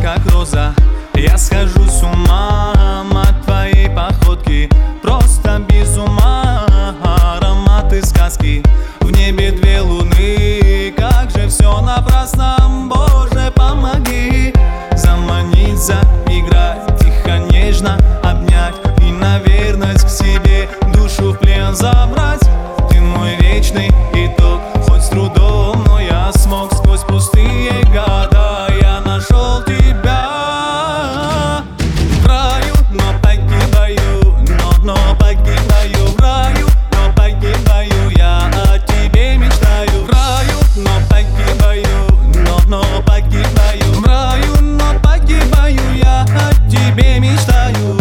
как роза. Я схожу с ума от твоей походки, просто без ума. Ароматы сказки, в небе две луны. Как же все напрасно, Боже, помоги. Заманить, заиграть, тихо, нежно обнять и на верность к себе душу в плен забрать. Ты мой вечный итог, хоть с трудом, но я смог. Сквозь пустые года я нашел тебя. В раю, но погибаю, но погибаю. В раю, но погибаю, я о тебе мечтаю. В раю, но погибаю, но погибаю. В раю, но погибаю, я о тебе мечтаю.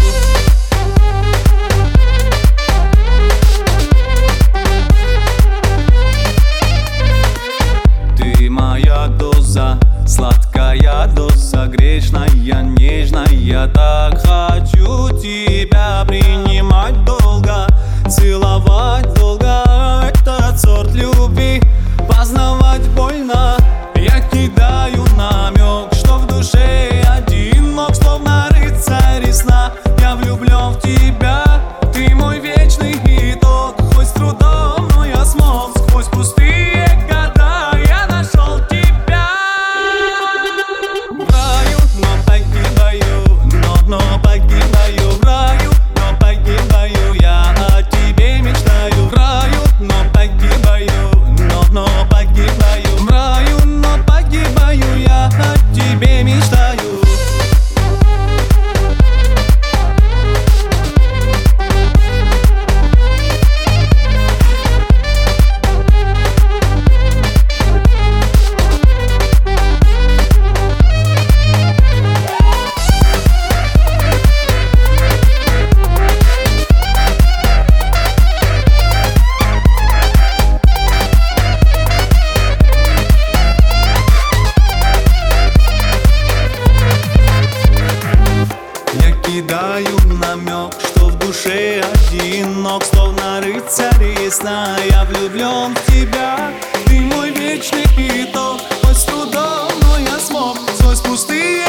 Ты моя доза, сладкая доза, грешная, нежная. Я так хочу тебя принимать долго, целовать долго. Этот сорт любви познавать больно. Я кидаю намек, что в душе одинок, словно рыцарь сна. Я влюблен в тебя, ты мой вечный итог. Хоть с трудом, но я смог. Сквозь пустые года я нашел тебя. В раю, но погибаю, но погибаю. В раю, но погибаю, я о тебе мечтаю. В раю, но погибаю, но погибаю. В раю, но погибаю, я о тебе мечтаю. Кидаю намек, что в душе одинок, словно рыцарь сна. Я влюблен в тебя, ты мой вечный итог. Хоть с трудом, но я смог. Сквозь пустые